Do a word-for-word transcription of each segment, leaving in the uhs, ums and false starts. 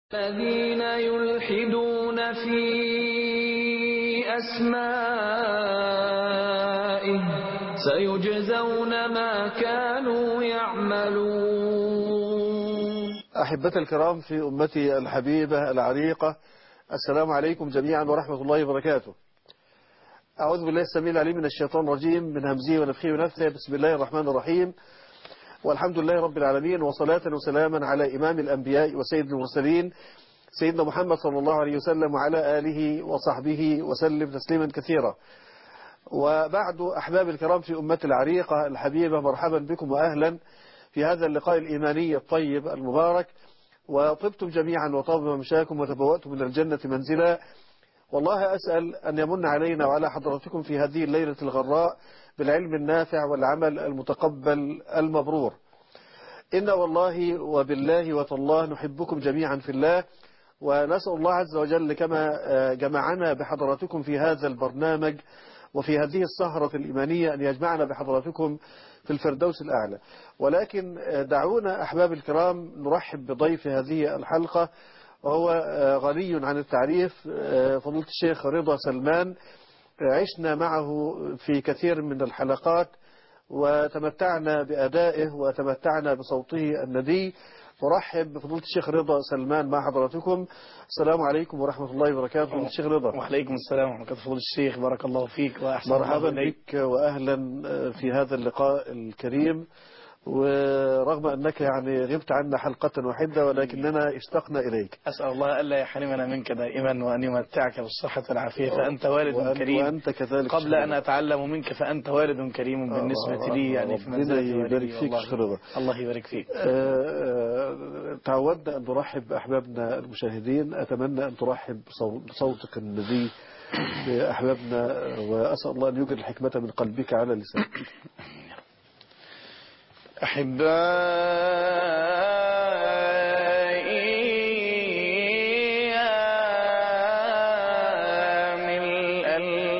الذين يلحدون في أسمائه سيجزون ما كانوا يعملون. أحبتي الكرام في أمتي الحبيبة العريقة، السلام عليكم جميعا ورحمة الله وبركاته. أعوذ بالله السميع العليم من الشيطان الرجيم من همزه ونفخه ونفثه. بسم الله الرحمن الرحيم، والحمد لله رب العالمين، وصلاة وسلاما على إمام الأنبياء وسيد المرسلين سيدنا محمد صلى الله عليه وسلم وعلى آله وصحبه وسلم تسليما كثيرا. وبعد، أحباب الكرام في أمتي العريقة الحبيبة، مرحبا بكم وأهلا في هذا اللقاء الإيماني الطيب المبارك. وطبتم جميعا وطاب ممشاكم وتبوأتم من الجنة منزلا. والله أسأل أن يمن علينا وعلى حضراتكم في هذه الليلة الغراء بالعلم النافع والعمل المتقبل المبرور. إن والله وبالله وتالله نحبكم جميعا في الله، ونسأل الله عز وجل كما جمعنا بحضراتكم في هذا البرنامج وفي هذه السهرة الإيمانية أن يجمعنا بحضراتكم في الفردوس الأعلى. ولكن دعونا أحباب الكرام نرحب بضيف هذه الحلقة، وهو غني عن التعريف، فضيلة الشيخ رضا سلمان. عشنا معه في كثير من الحلقات وتمتعنا بأدائه وتمتعنا بصوته الندي. نرحب بفضيلة الشيخ رضا سلمان مع حضراتكم. السلام عليكم ورحمة الله وبركاته. فضيلة الشيخ رضا. وعليكم السلام ورحمة الله. فضيلة الشيخ، بارك الله فيك وأحسن الله مرحبا إليك. بك وأهلا في هذا اللقاء الكريم. ورغم أنك يعني غبت عنا حلقة واحدة ولكننا اشتقنا إليك. أسأل الله ألا يحرمنا منك دائما وأن يمتعك بالصحة والعافية، فأنت والد وأن كريم. وأنت كذلك قبل أن أتعلم منك فأنت والد كريم بالنسبة لي، يعني في منزلة ربنا يبارك والدي. فيك شيخ رضا. الله يبارك فيك. تعودنا أن نرحب بأحبابنا المشاهدين. أتمنى أن ترحب بصوتك النبي بأحبابنا، وأسأل الله أن يجر الحكمة من قلبك على لسانك. أحبائي يا ملء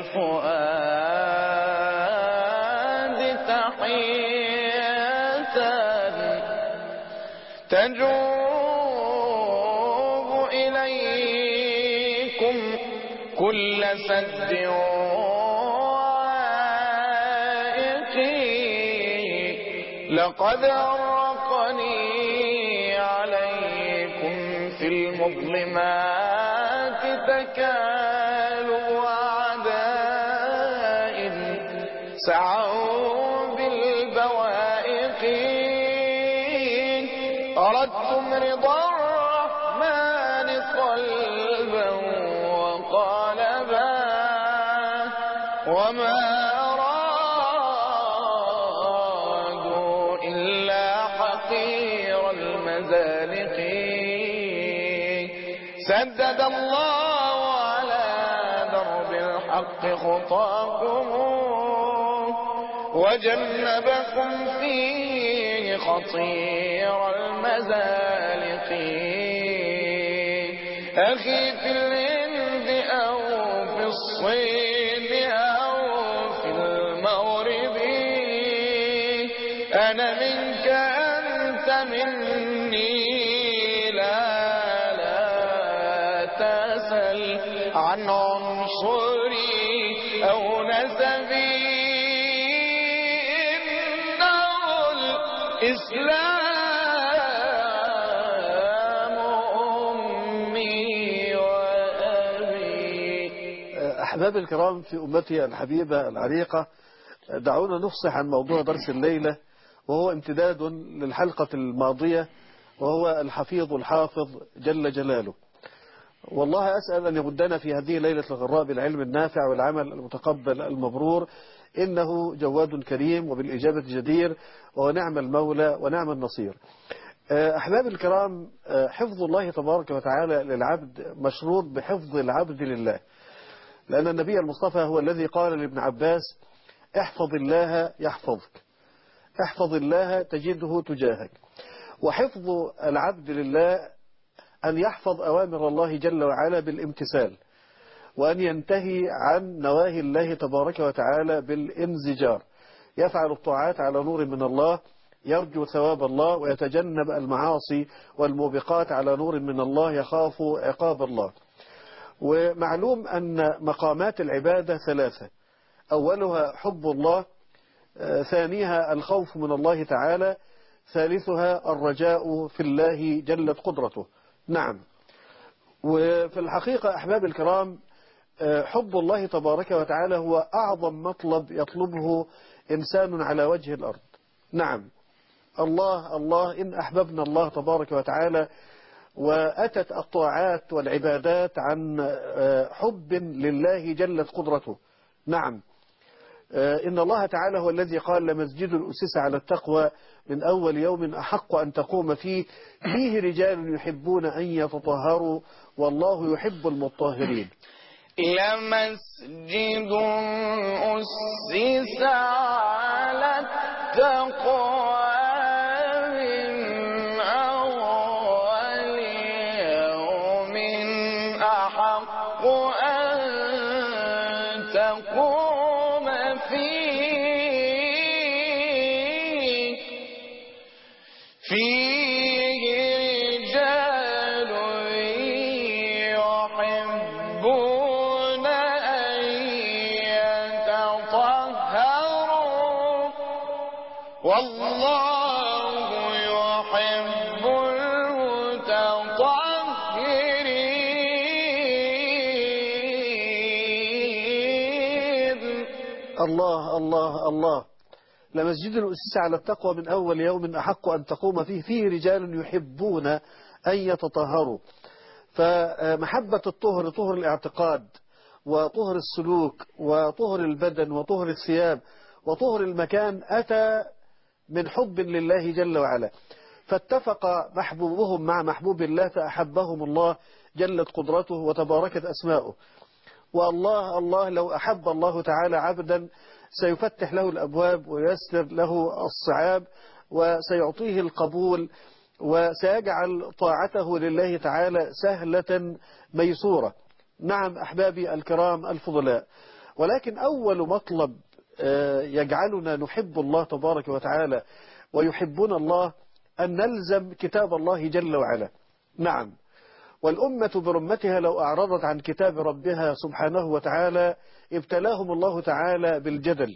الفؤاد تحية تجوب إليكم كل سد لقد أرقني عليكم في المظلمات تكالوا أعداء سعوا بالبوائق أردتم رضا الرحمن قلبا وقالبا وما سدد الله على درب الحق خطاكم وجنبكم فيه خطير المزالق. أخي في الهند أو في الصين أو في المغرب، أنا منك أنت مني، عن عنصري أو نسبي، إنه الإسلام أمي وأبي. أحباب الكرام في أمتي الحبيبة العريقة، دعونا نفصح عن موضوع درس الليلة، وهو امتداد للحلقة الماضية، وهو الحفيظ الحافظ جل جلاله. والله أسأل أن يمدنا في هذه الليلة الغراء بالعلم النافع والعمل المتقبل المبرور. إنه جواد كريم وبالإجابة جدير، ونعم المولى ونعم النصير. أحباب الكرام، حفظ الله تبارك وتعالى للعبد مشروط بحفظ العبد لله، لأن النبي المصطفى هو الذي قال لابن عباس: احفظ الله يحفظك، احفظ الله تجده تجاهك. وحفظ العبد لله أن يحفظ أوامر الله جل وعلا بالامتثال، وأن ينتهي عن نواهي الله تبارك وتعالى بالانزجار. يفعل الطاعات على نور من الله، يرجو ثواب الله ويتجنب المعاصي والموبقات على نور من الله، يخاف عقاب الله. ومعلوم أن مقامات العبادة ثلاثة: أولها حب الله، ثانيها الخوف من الله تعالى، ثالثها الرجاء في الله جلت قدرته. نعم. وفي الحقيقة أحباب الكرام، حب الله تبارك وتعالى هو أعظم مطلب يطلبه إنسان على وجه الأرض. نعم، الله الله إن أحببنا الله تبارك وتعالى، وأتت الطاعات والعبادات عن حب لله جلت قدرته. نعم، إن الله تعالى هو الذي قال: لمسجد أسس على التقوى من أول يوم أحق أن تقوم فيه فيه رجال يحبون أن يتطهروا والله يحب المطهرين. لمسجد أسس على التقوى من أول يوم أحق أن تقوم فيه فيه رجال يحبون أن يتطهروا والله يحب المتطهرين. الله الله الله. لمسجد أسس على التقوى من أول يوم أحق أن تقوم فيه فيه رجال يحبون أن يتطهروا. فمحبة الطهر، طهر الاعتقاد وطهر السلوك وطهر البدن وطهر الثياب وطهر المكان، أتى من حب لله جل وعلا، فاتفق محبوبهم مع محبوب الله فأحبهم الله جلت قدرته وتباركت أسماؤه. والله الله لو أحب الله تعالى عبدا سيفتح له الأبواب ويسر له الصعاب وسيعطيه القبول وسيجعل طاعته لله تعالى سهلة ميسورة. نعم أحبابي الكرام الفضلاء، ولكن أول مطلب يجعلنا نحب الله تبارك وتعالى ويحبون الله أن نلزم كتاب الله جل وعلا. نعم، والأمة برمتها لو أعرضت عن كتاب ربها سبحانه وتعالى ابتلاهم الله تعالى بالجدل.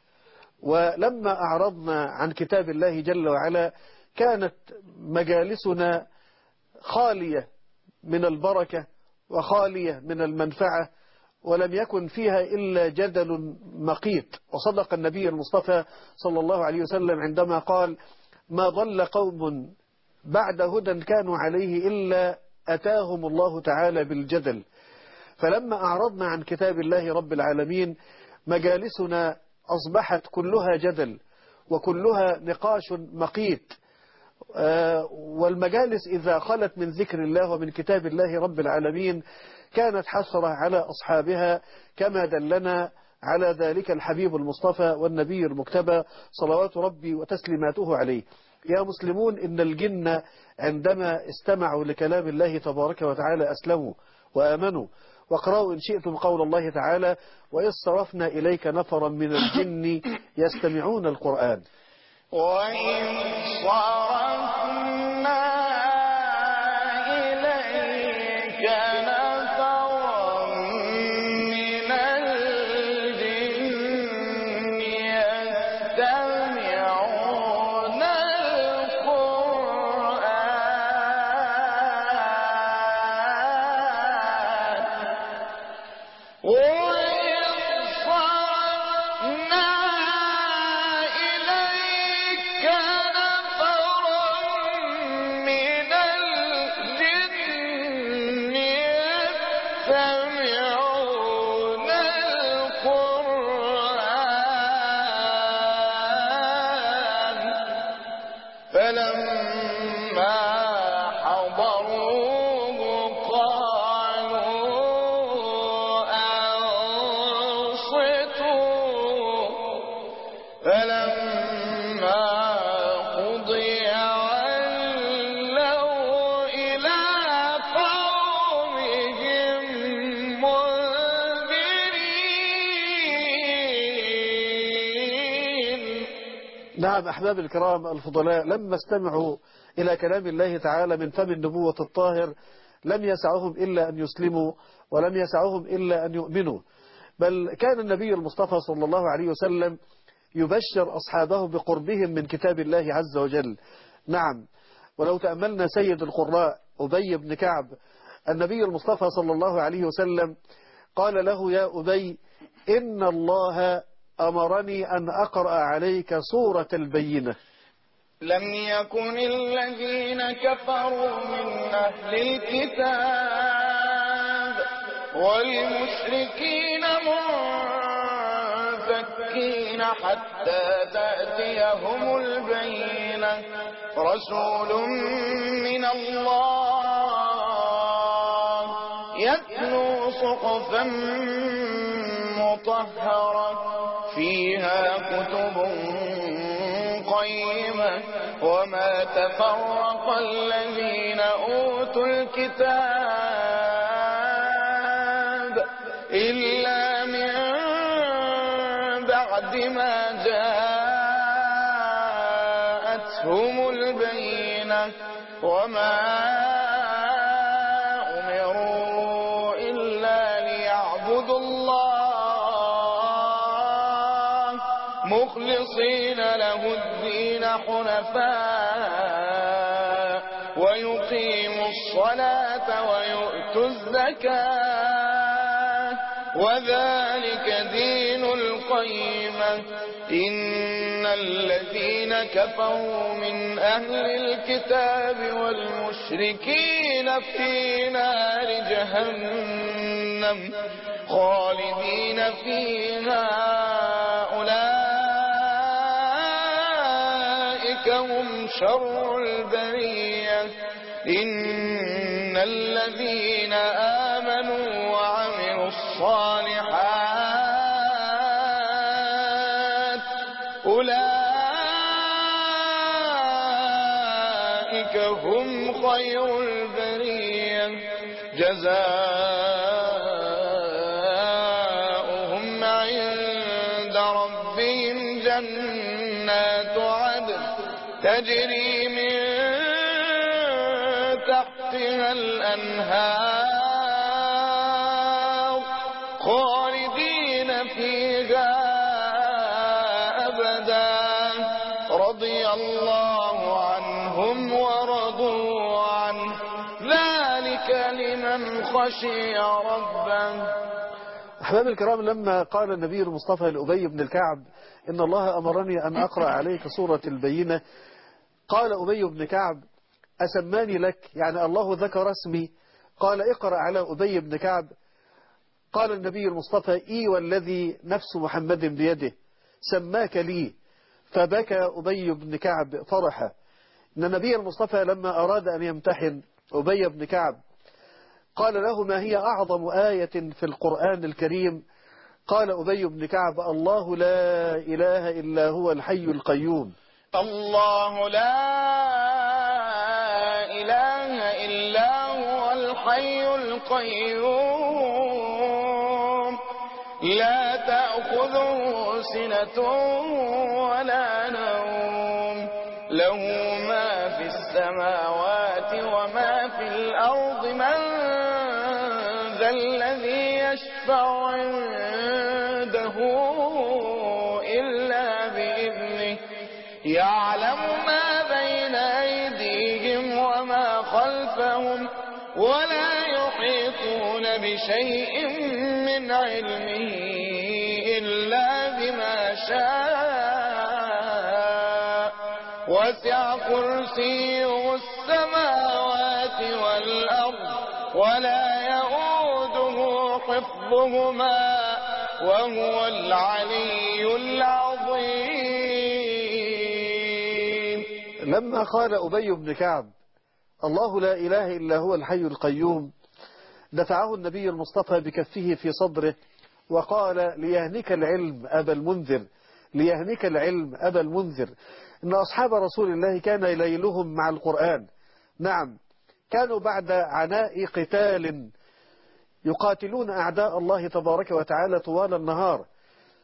ولما أعرضنا عن كتاب الله جل وعلا كانت مجالسنا خالية من البركة وخالية من المنفعة، ولم يكن فيها إلا جدل مقيت. وصدق النبي المصطفى صلى الله عليه وسلم عندما قال: ما ضل قوم بعد هدى كانوا عليه إلا أتاهم الله تعالى بالجدل. فلما أعرضنا عن كتاب الله رب العالمين مجالسنا أصبحت كلها جدل وكلها نقاش مقيت. والمجالس إذا خلت من ذكر الله ومن كتاب الله رب العالمين كانت حسرة على أصحابها، كما دلنا على ذلك الحبيب المصطفى والنبي المكتبى صلوات ربي وتسليماته عليه. يا مسلمون، إن الجن عندما استمعوا لكلام الله تبارك وتعالى أسلموا وآمنوا. واقرأوا إن شئتم قول الله تعالى: وإذ صرفنا إليك نفرا من الجن يستمعون القرآن. وإذ صرفنا إليك نفرا من الجن يستمعون القرآن وإذ صرفنا إليك نفرا نعم أحباب الكرام الفضلاء، لما استمعوا إلى كلام الله تعالى من فم النبوة الطاهر لم يسعهم إلا أن يسلموا، ولم يسعهم إلا أن يؤمنوا، بل كان النبي المصطفى صلى الله عليه وسلم يبشر أصحابه بقربهم من كتاب الله عز وجل. نعم، ولو تأملنا سيد القراء أبي بن كعب، النبي المصطفى صلى الله عليه وسلم قال له: يا أبي، إن الله أمرني أن أقرأ عليك سورة البينة. لم يكن الذين كفروا من أهل الكتاب والمشركين منفكين حتى تأتيهم البينة، رسول من الله يتلو صحفا مطهرة فيها كتب قيمة، وما تفرق الذين أوتوا الكتاب إلا من بعد ما جاءتهم البينة، وما أمروا إلا ليعبدوا الله مخلصين له الدين حنفاء ويقيموا الصلاة ويؤتوا الزكاة، وذلك دين القيمة. إن الذين كفروا من أهل الكتاب والمشركين في نار جهنم خالدين فيها، أولئك هم شر البرية. إن الذين آمنوا وعملوا الصالحات أولئك هم خير البرية، جزاؤهم عند ربهم جنات عدن تجري من تحتها الأنهار خالدين فيها أبدا، رضي الله عنهم ورضوا عنه، ذلك لمن خشي ربه. أحباب الكرام، لما قال النبي المصطفى لأبي بن الكعب: إن الله أمرني أن أقرأ عليك سورة البينة، قال أبي بن كعب: أسماني لك؟ يعني الله ذكر اسمي؟ قال: اقرأ على أبي بن كعب. قال النبي المصطفى: إي والذي نفس محمد بيده سماك لي. فبكى أبي بن كعب فرحا. إن النبي المصطفى لما أراد أن يمتحن أبي بن كعب قال له: ما هي أعظم آية في القرآن الكريم؟ قال أبي بن كعب: الله لا إله إلا هو الحي القيوم. الله لا إله إلا هو الحي القيوم، لا تأخذه سنة ولا نوم، له ما في السماوات وما في الأرض، من ذا الذي يشفع عنده إلا بإذنه، يعلم ما بين أيديهم وما خلفهم، ولا يحيطون بشيء من علمه إلا بما شاء، وسع كرسيه السماوات والأرض ولا يؤوده حفظهما وهو العلي العظيم. لما قال أبي بن كعب: الله لا إله إلا هو الحي القيوم، دفعه النبي المصطفى بكفه في صدره وقال: ليهنك العلم أبا المنذر، ليهنك العلم أبا المنذر. إن أصحاب رسول الله كان ليلهم مع القرآن. نعم، كانوا بعد عناء قتال يقاتلون أعداء الله تبارك وتعالى طوال النهار،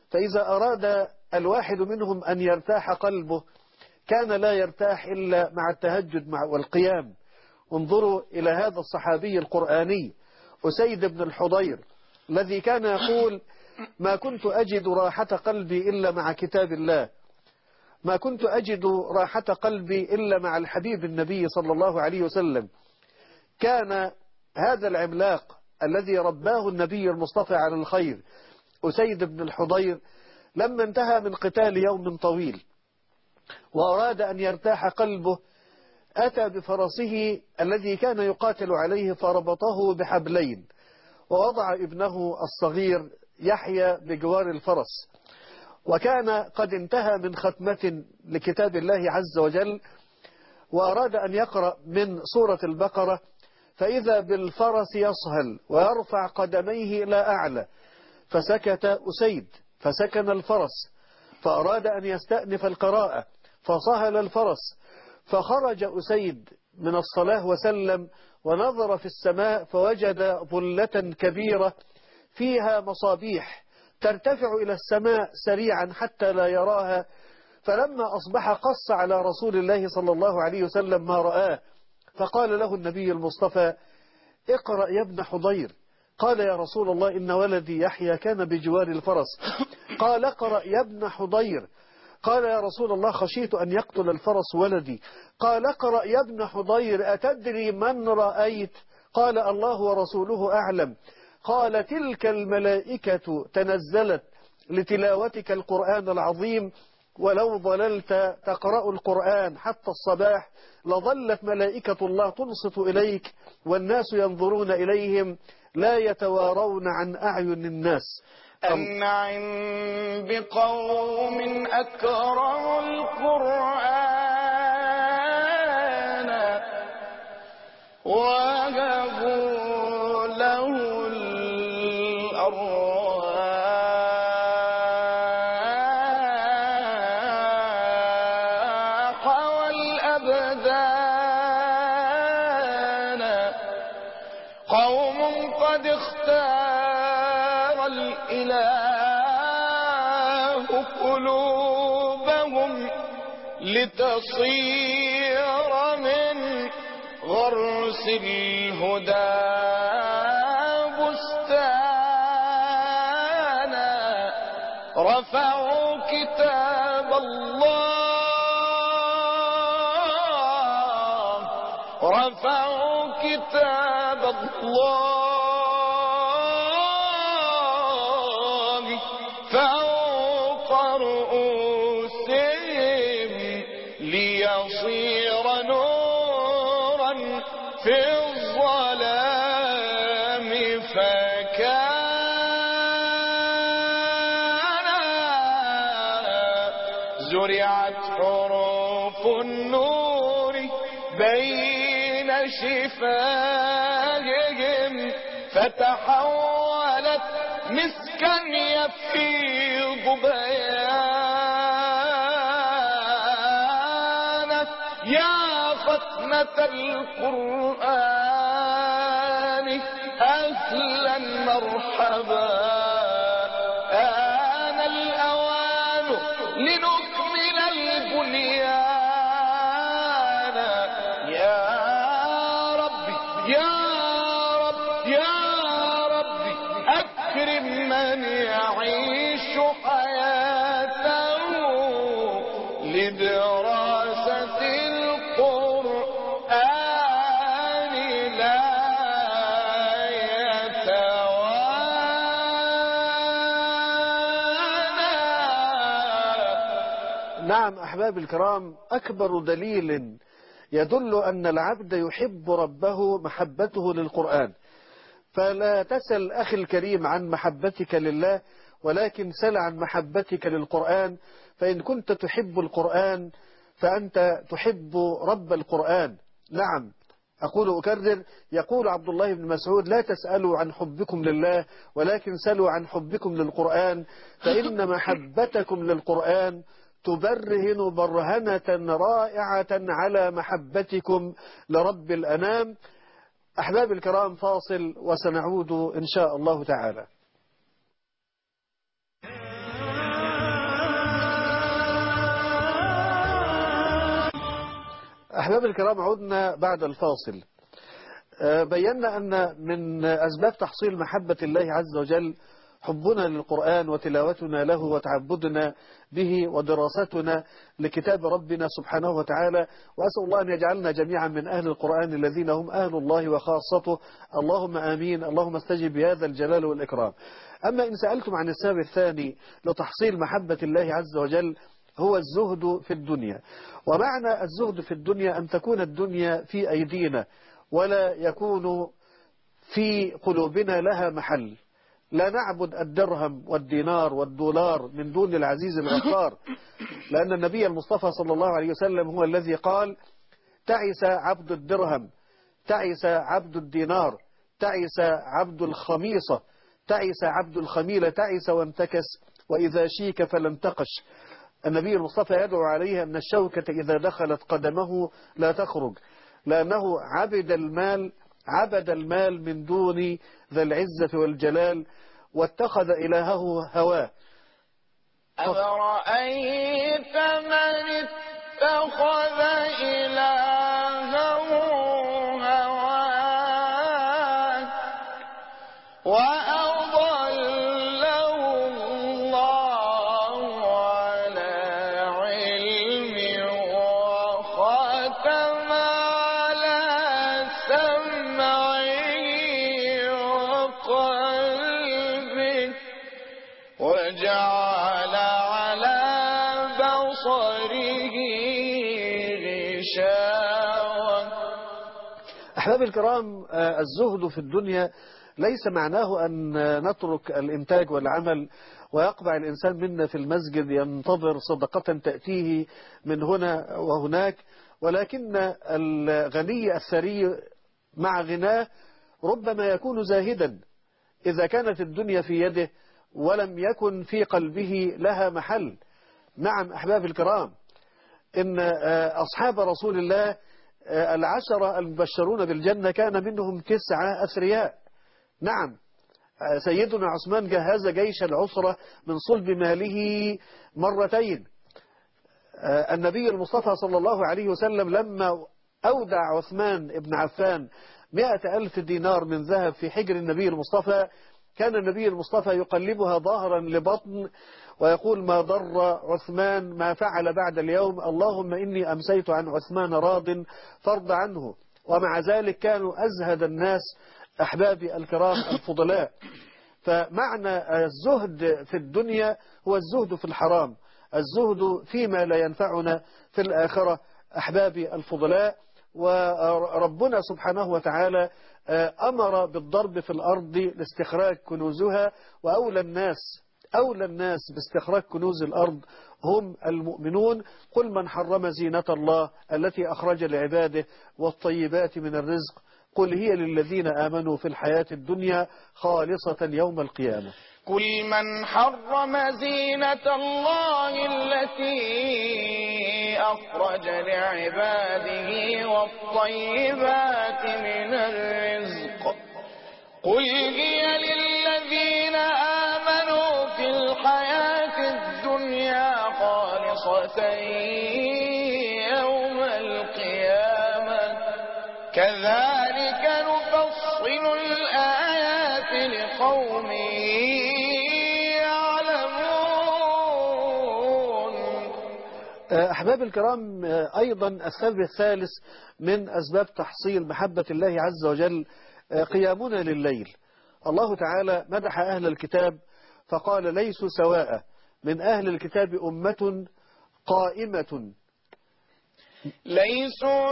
فإذا أراد الواحد منهم أن يرتاح قلبه كان لا يرتاح إلا مع التهجد مع والقيام. انظروا إلى هذا الصحابي القرآني أسيد بن الحضير الذي كان يقول: ما كنت أجد راحة قلبي إلا مع كتاب الله، ما كنت أجد راحة قلبي إلا مع الحبيب النبي صلى الله عليه وسلم. كان هذا العملاق الذي رباه النبي المصطفى على الخير أسيد بن الحضير لما انتهى من قتال يوم طويل وأراد أن يرتاح قلبه أتى بفرسه الذي كان يقاتل عليه فربطه بحبلين ووضع ابنه الصغير يحيى بجوار الفرس، وكان قد انتهى من ختمة لكتاب الله عز وجل وأراد أن يقرأ من سورة البقرة، فإذا بالفرس يصهل ويرفع قدميه إلى أعلى، فسكت أسيد فسكن الفرس، فأراد أن يستأنف القراءة فصهل الفرس، فخرج أسيد من الصلاة وسلم ونظر في السماء فوجد ظلة كبيرة فيها مصابيح ترتفع إلى السماء سريعا حتى لا يراها. فلما أصبح قص على رسول الله صلى الله عليه وسلم ما رآه، فقال له النبي المصطفى: اقرأ يا ابن حضير. قال: يا رسول الله إن ولدي يحيى كان بجوار الفرس. قال: اقرأ يا ابن حضير. قال: يا رسول الله خشيت أن يقتل الفرس ولدي. قال: اقرأ يا ابن حضير أتدري من رأيت؟ قال: الله ورسوله أعلم. قال: تلك الملائكة تنزلت لتلاوتك القرآن العظيم، ولو ظللت تقرأ القرآن حتى الصباح لظلت ملائكة الله تنصت إليك والناس ينظرون إليهم لا يتوارون عن أعين الناس. أنعم بقوم أكرموا القرآن وهبوا له الأرواح والأبدان. قوم قد اختار الإله قلوبهم لتصير من غرس الهدى بستانا. رفعوا كتاب الله، رفعوا كتاب الله فوق رؤوسهم ليصير نورا في الظلام فكان. زرعت حروف النور بين شفاههم فتحولت مسكا يفيض بيانا. يا ختمة القرآن أهلا مرحبا، آن الأوان لنكمل البنيان. يا ربي يا رب يا ربي أكرم من يعيش حياته لدراسة القرآن لا يتوانى. نعم أحباب الكرام، أكبر دليل يدل أن العبد يحب ربه محبته للقرآن. فلا تسل أخي الكريم عن محبتك لله، ولكن سل عن محبتك للقرآن. فإن كنت تحب القرآن فأنت تحب رب القرآن. نعم أقول أكرر، يقول عبد الله بن مسعود: لا تسألوا عن حبكم لله ولكن سلوا عن حبكم للقرآن، فإن محبتكم للقرآن تبرهن برهنة رائعة على محبتكم لرب الأنام. أحباب الكرام، فاصل وسنعود إن شاء الله تعالى. أحباب الكرام، عدنا بعد الفاصل. بينا أن من أسباب تحصيل محبة الله عز وجل حبنا للقرآن وتلاوتنا له وتعبدنا به ودراستنا لكتاب ربنا سبحانه وتعالى. وأسأل الله أن يجعلنا جميعا من أهل القرآن الذين هم أهل الله وخاصته. اللهم آمين. اللهم استجب بهذا الجلال والإكرام. أما إن سألتم عن السبب الثاني لتحصيل محبة الله عز وجل هو الزهد في الدنيا. ومعنى الزهد في الدنيا أن تكون الدنيا في أيدينا ولا يكون في قلوبنا لها محل. لا نعبد الدرهم والدينار والدولار من دون العزيز الغفار، لأن النبي المصطفى صلى الله عليه وسلم هو الذي قال: تعس عبد الدرهم، تعس عبد الدينار، تعس عبد الخميصة، تعس عبد الخميلة، تعس وانتكس، وإذا شيك فلانتقش. النبي المصطفى يدعو عليه أن الشوكة إذا دخلت قدمه لا تخرج، لأنه عبد المال عبد المال من دون ذا العزة والجلال واتخذ إلهه هواه. أفرأيت من اتخذ إلهه هواه وأضله الله على علم وختم على سمعه وقلبه وجعل على بصره غشاوة. أحباب الكرام، الزهد في الدنيا ليس معناه أن نترك الإنتاج والعمل ويقبع الإنسان منا في المسجد ينتظر صدقة تأتيه من هنا وهناك، ولكن الغني الثري مع غناه ربما يكون زاهدا إذا كانت الدنيا في يده ولم يكن في قلبه لها محل. نعم أحباب الكرام، إن أصحاب رسول الله العشرة المبشرون بالجنة كان منهم تسعة أثرياء. نعم، سيدنا عثمان جهز جيش العسرة من صلب ماله مرتين. النبي المصطفى صلى الله عليه وسلم لما أودع عثمان بن عفان مئة ألف دينار من ذهب في حجر النبي المصطفى، كان النبي المصطفى يقلبها ظهرا لبطن ويقول: ما ضر عثمان ما فعل بعد اليوم، اللهم إني أمسيت عن عثمان راض فارض عنه. ومع ذلك كانوا أزهد الناس أحبابي الكرام الفضلاء. فمعنى الزهد في الدنيا هو الزهد في الحرام، الزهد فيما لا ينفعنا في الآخرة أحبابي الفضلاء. وربنا سبحانه وتعالى أمر بالضرب في الأرض لاستخراج كنوزها، وأولى الناس أولى الناس باستخراج كنوز الأرض هم المؤمنون. قل من حرم زينة الله التي أخرج لعباده والطيبات من الرزق، قل هي للذين آمنوا في الحياة الدنيا خالصة يوم القيامة. قل من حرم زينة الله التي أخرج لعباده والطيبات من الرزق، قل هي للذين آمنوا في الحياة الدنيا خالصة يوم القيامة، كذلك نفصل الآيات لقوم أحباب الكرام، أيضا السبب الثالث من أسباب تحصيل محبة الله عز وجل قيامنا لليل. الله تعالى مدح أهل الكتاب فقال: ليسوا سواء، من أهل الكتاب أمة قائمة. ليسوا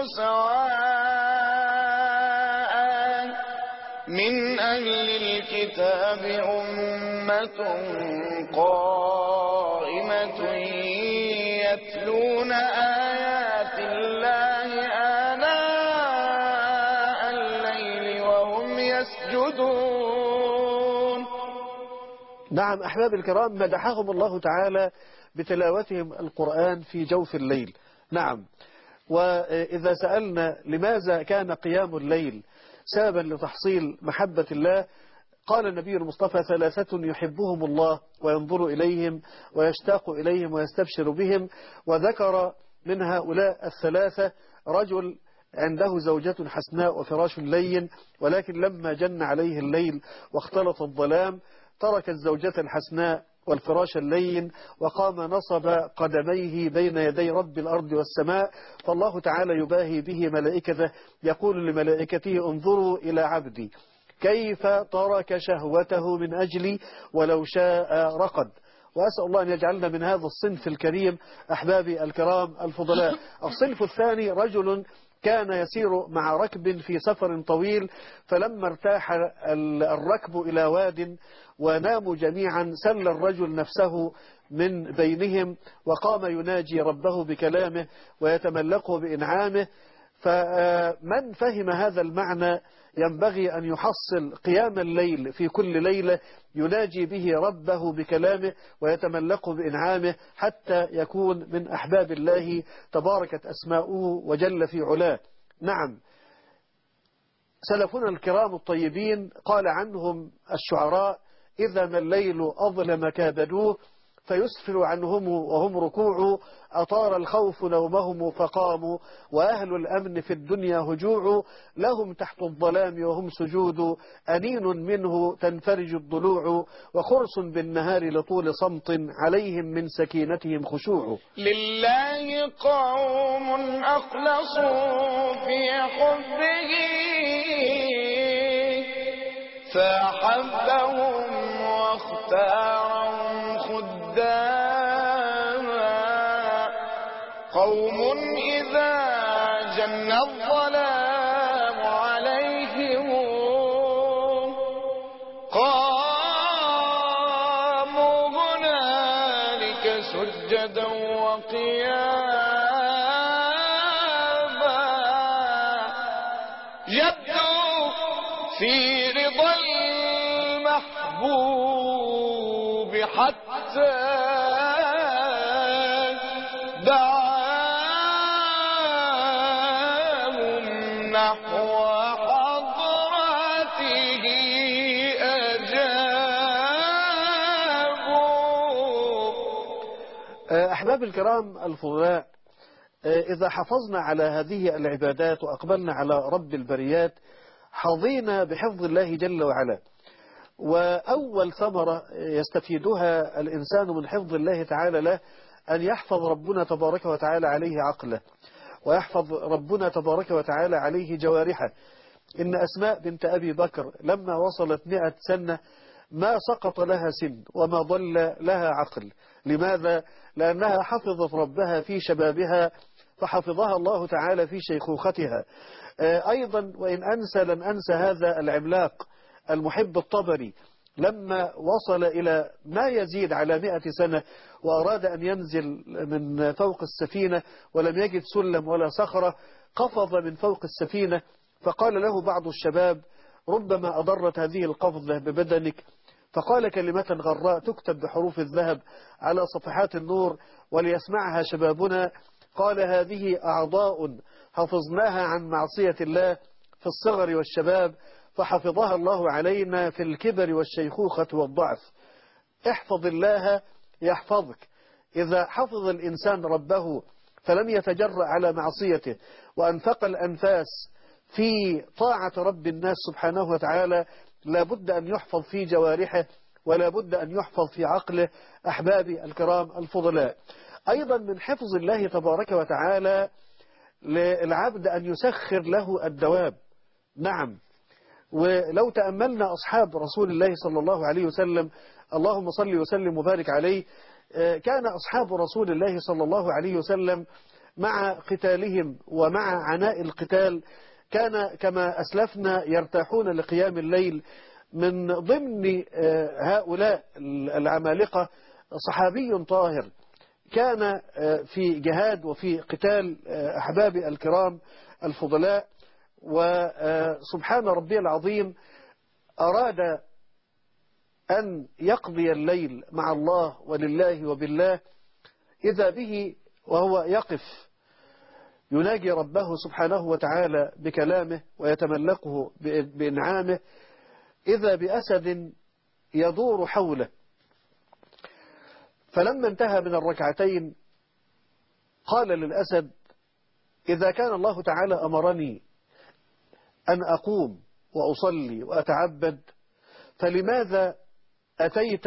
سواء، من أهل الكتاب أمة قائمة يتلون آيات الله آناء الليل وهم يسجدون. نعم أحباب الكرام، مدحهم الله تعالى بتلاوتهم القرآن في جوف الليل. نعم، وإذا سألنا لماذا كان قيام الليل سببا لتحصيل محبة الله، قال النبي المصطفى: ثلاثة يحبهم الله وينظر إليهم ويشتاق إليهم ويستبشر بهم. وذكر من هؤلاء الثلاثة رجل عنده زوجة حسناء وفراش لين، ولكن لما جن عليه الليل واختلط الظلام ترك الزوجة الحسناء والفراش اللين وقام نصب قدميه بين يدي رب الأرض والسماء، فالله تعالى يباهي به ملائكته يقول لملائكته انظروا إلى عبدي كيف ترك شهوته من أجلي ولو شاء رقد. وأسأل الله أن يجعلنا من هذا الصنف الكريم أحبابي الكرام الفضلاء. الصنف الثاني رجل كان يسير مع ركب في سفر طويل، فلما ارتاح الركب إلى واد وناموا جميعا سل الرجل نفسه من بينهم وقام يناجي ربه بكلامه ويتملقه بإنعامه. فمن فهم هذا المعنى ينبغي أن يحصل قيام الليل في كل ليلة يناجي به ربه بكلامه ويتملقه بإنعامه حتى يكون من أحباب الله تباركت أسماؤه وجل في علاه. نعم، سلفنا الكرام الطيبين قال عنهم الشعراء إذا ما الليل أظلم كابدوه فيسفر عنهم وهم ركوع، أطار الخوف نومهم فقاموا وأهل الأمن في الدنيا هجوع، لهم تحت الظلام وهم سجود أنين منه تنفرج الضلوع، وخرس بالنهار لطول صمت عليهم من سكينتهم خشوع. لله قوم أخلصوا في حبه فأحبهم واختارهم خداما، قوم إذا جن الظلام عليهم قاموا هنالك سجدا وقياما، يبدو في رضا المحبوب حتى دعاهم نحو حضرته أجابوا. أحباب الكرام الفضلاء، إذا حافظنا على هذه العبادات وأقبلنا على رب البريات حظينا بحفظ الله جل وعلا. وأول ثمرة يستفيدها الإنسان من حفظ الله تعالى له أن يحفظ ربنا تبارك وتعالى عليه عقله، ويحفظ ربنا تبارك وتعالى عليه جوارحه. إن أسماء بنت أبي بكر لما وصلت مئة سنة ما سقط لها سن وما ضل لها عقل. لماذا؟ لأنها حفظت ربها في شبابها فحفظها الله تعالى في شيخوختها. أيضا وإن أنسى لن أنسى هذا العملاق المحب الطبري لما وصل إلى ما يزيد على مئة سنة وأراد أن ينزل من فوق السفينة ولم يجد سلم ولا صخرة، قفز من فوق السفينة فقال له بعض الشباب ربما أضرت هذه القفزة ببدنك، فقال كلمة غراء تكتب بحروف الذهب على صفحات النور وليسمعها شبابنا، قال هذه أعضاء حفظناها عن معصية الله في الصغر والشباب فحفظها الله علينا في الكبر والشيخوخة والضعف. احفظ الله يحفظك. إذا حفظ الإنسان ربه فلم يتجرأ على معصيته وأنفق الأنفاس في طاعة رب الناس سبحانه وتعالى لا بد أن يحفظ في جوارحه ولا بد أن يحفظ في عقله. أحبابي الكرام الفضلاء، أيضا من حفظ الله تبارك وتعالى للعبد أن يسخر له الدواب. نعم، ولو تأملنا أصحاب رسول الله صلى الله عليه وسلم اللهم صل وسلم وبارك عليه، كان أصحاب رسول الله صلى الله عليه وسلم مع قتالهم ومع عناء القتال كان كما أسلفنا يرتاحون لقيام الليل. من ضمن هؤلاء العمالقة صحابي طاهر كان في جهاد وفي قتال أحبابي الكرام الفضلاء، وسبحان ربي العظيم أراد أن يقضي الليل مع الله ولله وبالله، إذا به وهو يقف يناجي ربه سبحانه وتعالى بكلامه ويتملقه بإنعامه، إذا بأسد يدور حوله. فلما انتهى من الركعتين قال للأسد إذا كان الله تعالى أمرني أن أقوم وأصلي وأتعبد، فلماذا أتيت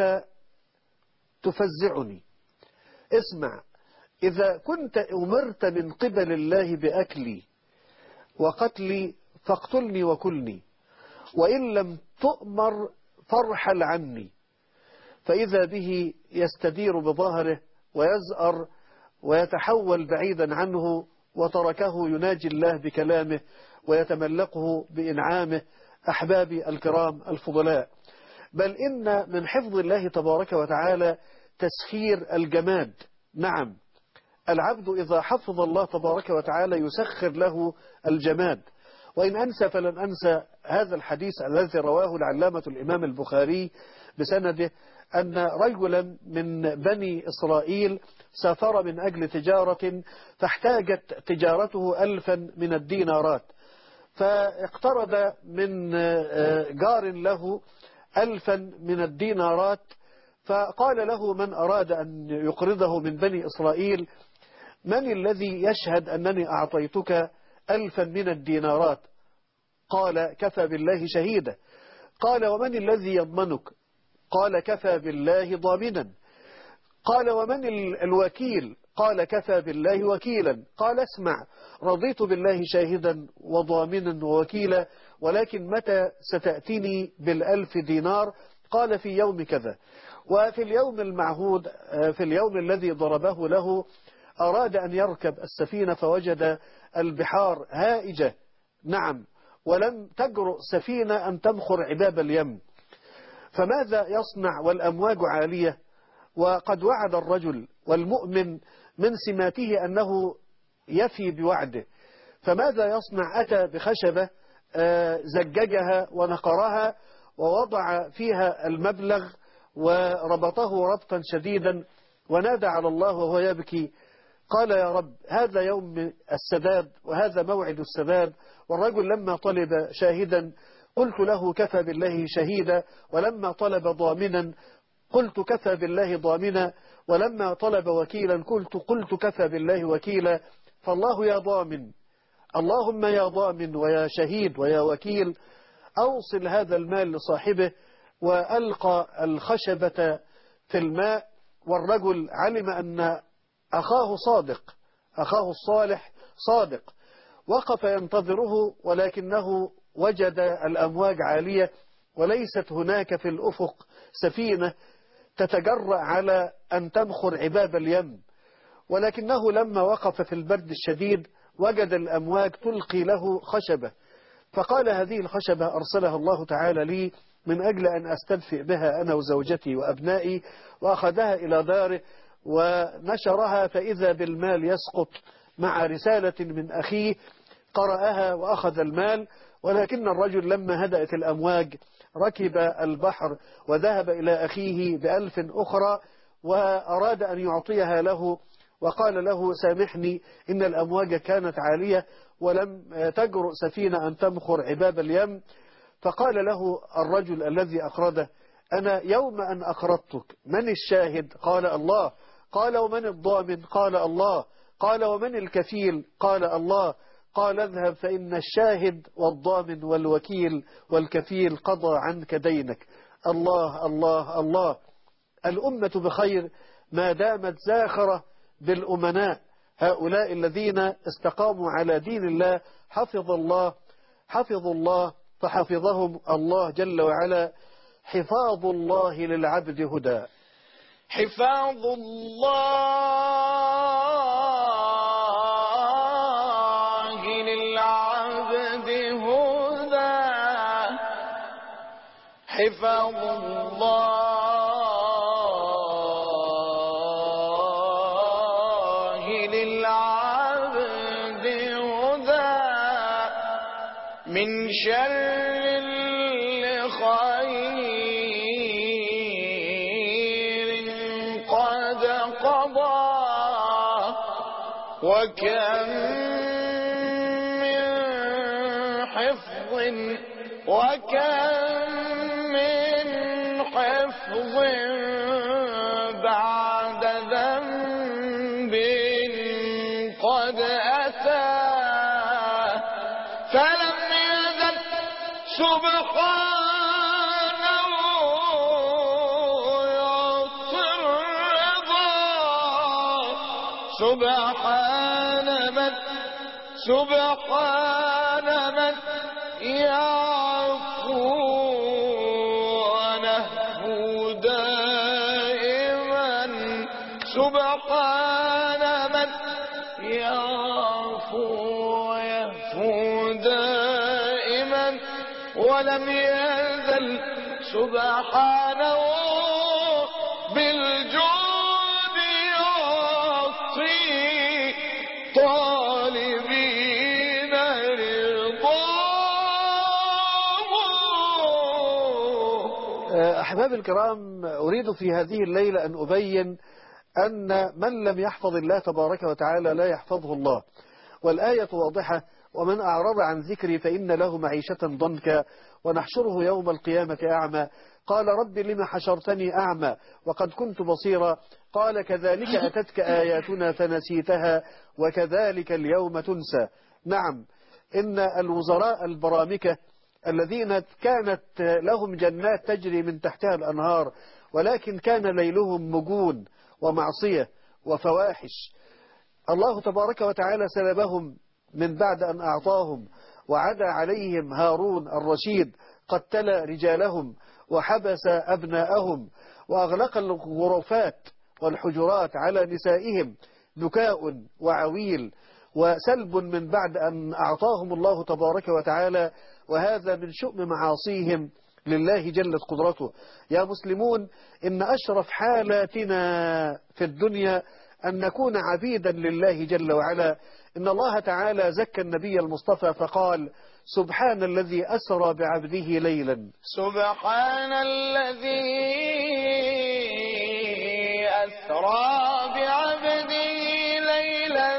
تفزعني؟ اسمع، إذا كنت أمرت من قبل الله بأكلي وقتلي فاقتلني وكلني، وإن لم تؤمر فارحل عني. فإذا به يستدير بظهره ويزأر ويتحول بعيدا عنه، وتركه يناجي الله بكلامه ويتملقه بإنعامه. أحبابي الكرام الفضلاء، بل إن من حفظ الله تبارك وتعالى تسخير الجماد. نعم، العبد إذا حفظ الله تبارك وتعالى يسخر له الجماد. وإن أنسى فلن أنسى هذا الحديث الذي رواه العلامة الإمام البخاري بسنده، أن رجلا من بني إسرائيل سافر من أجل تجارة، فاحتاجت تجارته ألفا من الدينارات، فاقترض من جار له ألفا من الدينارات، فقال له من أراد أن يقرضه من بني إسرائيل: من الذي يشهد أنني أعطيتك ألفا من الدينارات؟ قال: كفى بالله شهيدا. قال: ومن الذي يضمنك؟ قال: كفى بالله ضامنا. قال: ومن الوكيل؟ قال: كفى بالله وكيلا. قال: اسمع، رضيت بالله شاهدا وضامنا ووكيلا، ولكن متى ستأتيني بالألف دينار؟ قال: في يوم كذا. وفي اليوم المعهود، في اليوم الذي ضربه له، أراد أن يركب السفينة فوجد البحار هائجة، نعم، ولم تجرؤ سفينة أن تمخر عباب اليم. فماذا يصنع والأمواج عالية؟ وقد وعد الرجل، والمؤمن من سماته أنه يفي بوعده. فماذا يصنع؟ أتى بخشبة زججها ونقرها ووضع فيها المبلغ وربطه ربطا شديدا، ونادى على الله وهو يبكي، قال: يا رب، هذا يوم السداد وهذا موعد السداد. والرجل لما طلب شاهدا قلت له: كفى بالله شهيدا. ولما طلب ضامنا قلت: كفى بالله ضامنا. ولما طلب وكيلا قلت قلت كفى بالله وكيلا. فالله يا ضامن، اللهم يا ضامن ويا شهيد ويا وكيل، أوصل هذا المال لصاحبه. وألقى الخشبة في الماء، والرجل علم أن أخاه صادق، أخاه الصالح صادق، وقف ينتظره، ولكنه وجد الأمواج عالية وليست هناك في الأفق سفينة تتجرأ على أن تمخر عباب اليم. ولكنه لما وقف في البرد الشديد وجد الأمواج تلقي له خشبة، فقال: هذه الخشبة أرسلها الله تعالى لي من أجل أن أستدفئ بها أنا وزوجتي وأبنائي. وأخذها إلى داره ونشرها، فإذا بالمال يسقط مع رسالة من أخيه، قرأها وأخذ المال. ولكن الرجل لما هدأت الأمواج ركب البحر وذهب إلى أخيه بألف أخرى، وأراد أن يعطيها له، وقال له: سامحني، إن الأمواج كانت عالية ولم تجرؤ سفينة أن تمخر عباب اليم. فقال له الرجل الذي أقرضه: أنا يوم أن أقرضتك من الشاهد؟ قال: الله. قال: ومن الضامن؟ قال: الله. قال: ومن الكفيل؟ قال: الله. قال: اذهب، فإن الشاهد والضامن والوكيل والكفيل قضى عنك دينك. الله الله الله. الأمة بخير ما دامت زاخرة بالأمناء، هؤلاء الذين استقاموا على دين الله حفظ الله حفظ الله فحفظهم الله جل وعلا. حفاظ الله للعبد هدى. حفاظ الله للعبد هدى. حفاظ الله للعبد هدى من شر وكم من حفظ وكم من حفظ بعد ذنب قد أتى سبحان من سبحان من يعفو ونهفو دائما سبحان من يعفو ويهفو دائما ولم يزل سبحانه بالجود يعطي طالبين رضاه. أحباب الكرام، أريد في هذه الليلة أن أبين أن من لم يحفظ الله تبارك وتعالى لا يحفظه الله، والآية واضحة: ومن أعرض عن ذكري فإن له معيشة ضنكا ونحشره يوم القيامة أعمى قال رب لم حشرتني أعمى وقد كنت بصيرا قال كذلك أتتك آياتنا فنسيتها وكذلك اليوم تنسى. نعم، إن الوزراء البرامكة الذين كانت لهم جنات تجري من تحتها الأنهار ولكن كان ليلهم مجون ومعصية وفواحش، الله تبارك وتعالى سلبهم من بعد أن أعطاهم، وعدا عليهم هارون الرشيد قتل رجالهم وحبس أبناءهم وأغلق الغرفات والحجرات على نسائهم، بكاء وعويل وسلب من بعد أن أعطاهم الله تبارك وتعالى، وهذا من شؤم معاصيهم لله جلت قدرته. يا مسلمون، إن أشرف حالاتنا في الدنيا أن نكون عبيدا لله جل وعلا. إن الله تعالى زكى النبي المصطفى فقال سبحان الذي أسرى بعبده ليلا سبحان الذي أسرى بعبده ليلا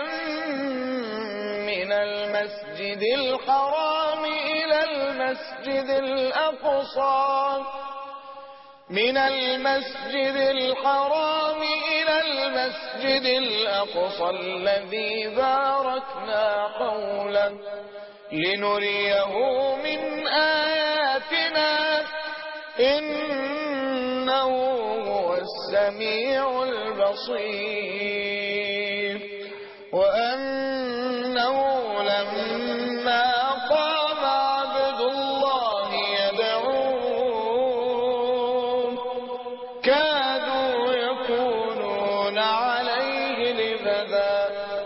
من المسجد الحرام إلى المسجد الأقصى من المسجد الحرام إلى المسجد الأقصى الذي باركنا حوله لنريه من آياتنا إنه هو السميع البصير. وأنه لما قام عبد الله يدعوه كادوا يكونون عليه لبدا.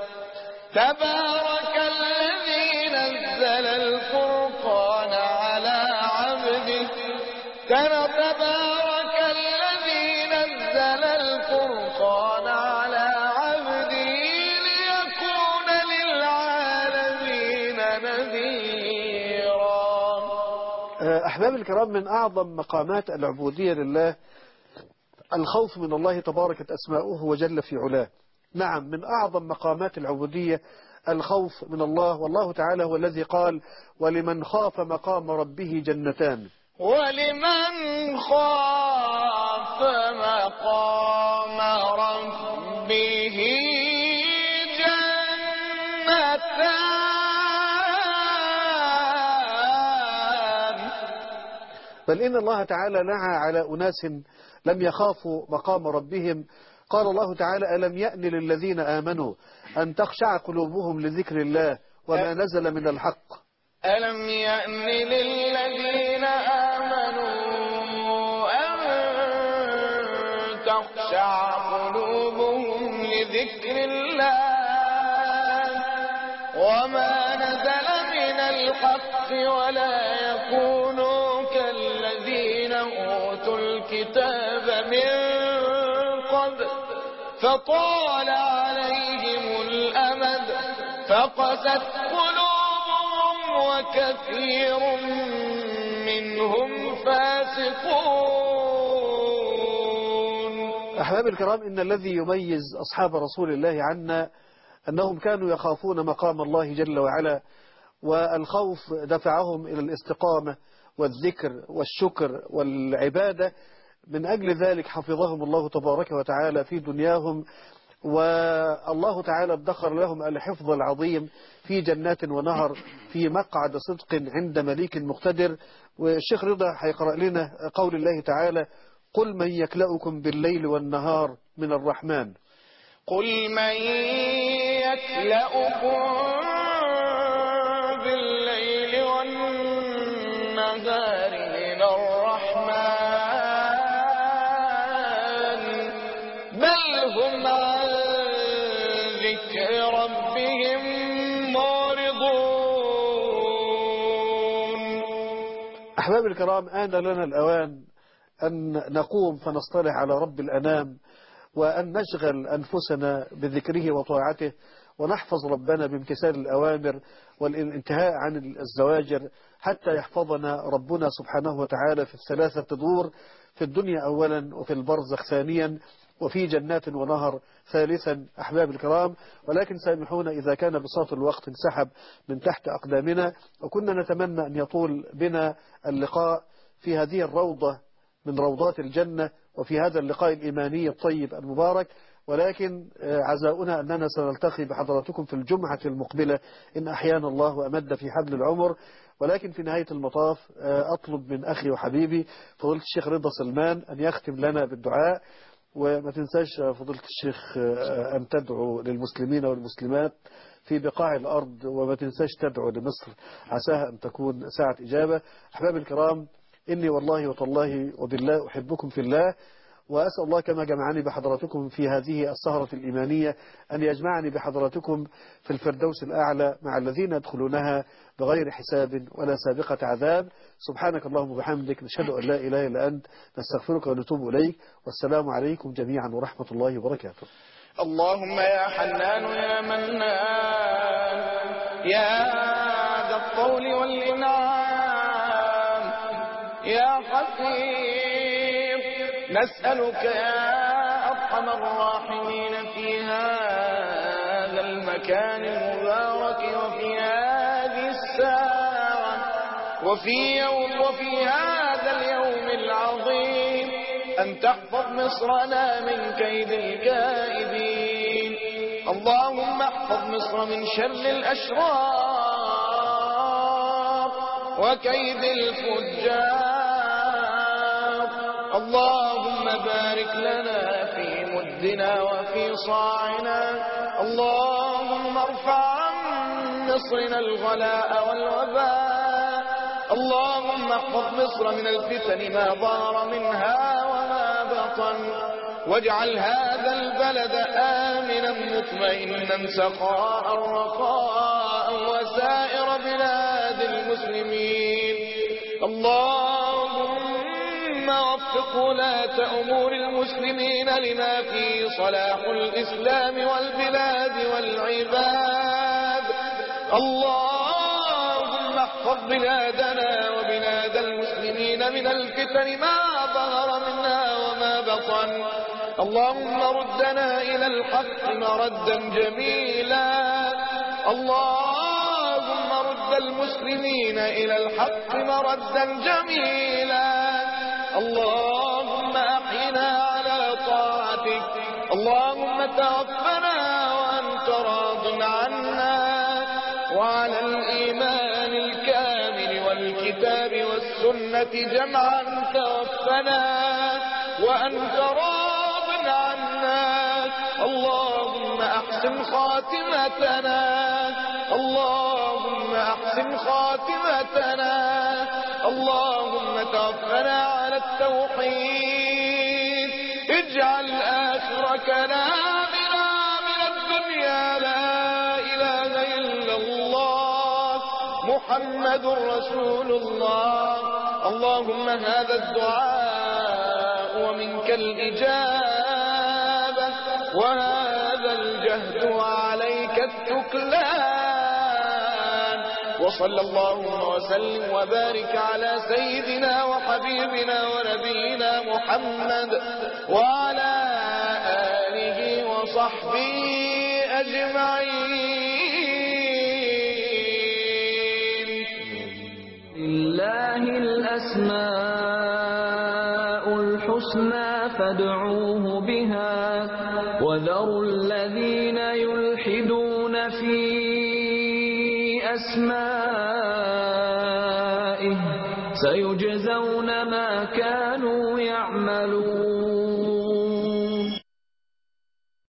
تبارك الذي نزل الفرقان على عبده تبارك الذي نزل الفرقان على عبده ليكون للعالمين نذيرا. أحباب الكرام، من أعظم مقامات العبودية لله الخوف من الله تباركت أسماؤه وجل في علاه. نعم، من أعظم مقامات العبودية الخوف من الله، والله تعالى هو الذي قال ولمن خاف مقام ربه جنتان ولمن خاف مقام ربه جنتان. بل إن الله تعالى نعى على أناس لم يخافوا مقام ربهم. قال الله تعالى ألم يأن للذين آمنوا أن تخشع قلوبهم لذكر الله وما نزل من الحق. ألم يأن للذين آمنوا أن تخشع قلوبهم لذكر الله وما نزل من الحق ولا يكونوا كالذين أوتوا الكتاب من قبل فطال عليهم الأمد فقست قلوبهم وكثير منهم فاسقون. أحباب الكرام، إن الذي يميز أصحاب رسول الله عنا أنهم كانوا يخافون مقام الله جل وعلا، والخوف دفعهم إلى الاستقامة والذكر والشكر والعبادة. من أجل ذلك حفظهم الله تبارك وتعالى في دنياهم، والله تعالى ادخر لهم الحفظ العظيم في جنات ونهر في مقعد صدق عند مليك مقتدر. والشيخ رضا هيقرأ لنا قول الله تعالى قل من يكلأكم بالليل والنهار من الرحمن. قل من يكلأكم بالليل والنهار من الرحمن بل هم عن ذكر ربهم معرضون. أحباب الكرام، آن لنا الأوان أن نقوم فنصطلح على رب الأنام، وأن نشغل أنفسنا بذكره وطاعته، ونحفظ ربنا بامتثال الأوامر والانتهاء عن الزواجر، حتى يحفظنا ربنا سبحانه وتعالى في الثلاثة دور، في الدنيا أولا، وفي البرزخ ثانيا، وفي جنات ونهر ثالثا. أحباب الكرام، ولكن سامحونا إذا كان بساط الوقت انسحب من تحت أقدامنا، وكنا نتمنى أن يطول بنا اللقاء في هذه الروضة من روضات الجنة، وفي هذا اللقاء الإيماني الطيب المبارك، ولكن عزاؤنا أننا سنلتقي بحضراتكم في الجمعة المقبلة إن أحيانا الله وأمد في حبل العمر. ولكن في نهاية المطاف أطلب من أخي وحبيبي فضيلة الشيخ رضا سلمان أن يختم لنا بالدعاء. وما تنساش فضيلة الشيخ أن تدعو للمسلمين والمسلمات في بقاع الأرض، وما تنساش تدعو لمصر، عساها أن تكون ساعة إجابة. أحباب الكرام، إني والله وتالله وبالله أحبكم في الله، وأسأل الله كما جمعني بحضراتكم في هذه السهرة الإيمانية أن يجمعني بحضراتكم في الفردوس الأعلى مع الذين يدخلونها بغير حساب ولا سابقة عذاب. سبحانك اللهم وبحمدك، نشهد أن لا إله إلا أنت، نستغفرك ونتوب إليك، والسلام عليكم جميعا ورحمة الله وبركاته. اللهم يا حنان يا منان يا ذا الطول والإنعام يا حفيظ، نسألك يا أرحم الراحمين في هذا المكان المبارك وفي هذه الساعة وفي يوم وفي هذا اليوم العظيم أن تحفظ مصرنا من كيد الكائدين. اللهم احفظ مصر من شر الأشرار وكيد الفجار. اللهم بارك لنا في مدنا وفي صاعنا. اللهم ارفع عن مصرنا الغلاء والوباء. اللهم احفظ مصر من الفتن ما ظهر منها وما بطن، واجعل هذا البلد آمنا مطمئنا سخاء رخاء وسائر بلاد المسلمين. اللهم وفق ولاة أمور المسلمين لما فيه صلاح الإسلام والبلاد والعباد. اللهم احفظ بلادنا وبلاد المسلمين من الفتن ما ظهر منها وما بطن. اللهم ردنا إلى الحق مردا جميلا. اللهم رد المسلمين إلى الحق مردا جميلا. اللهم أحينا على طاعتك. اللهم توفنا وأنت راض عنا وعلى الإيمان الكامل والكتاب والسنة جمعا توفنا وأنت راض عنا. اللهم أحسن خاتمتنا. اللهم أحسن خاتمتنا. اللهم توفنا على التوحيد. اجعل آخر كلامنا من الدنيا لا إله إلا الله محمد رسول الله. اللهم هذا الدعاء ومنك الإجابة، وهذا الجهد وعليك التكلان. وصلى اللهم وسلم وبارك على سيدنا وحبيبنا ونبينا محمد وعلى آله وصحبه أجمعين. لله الأسماء الحسنى فادعوه بها، وذروا الذين يلحدون في أسمائه، سيجزون ما كانوا يعملون.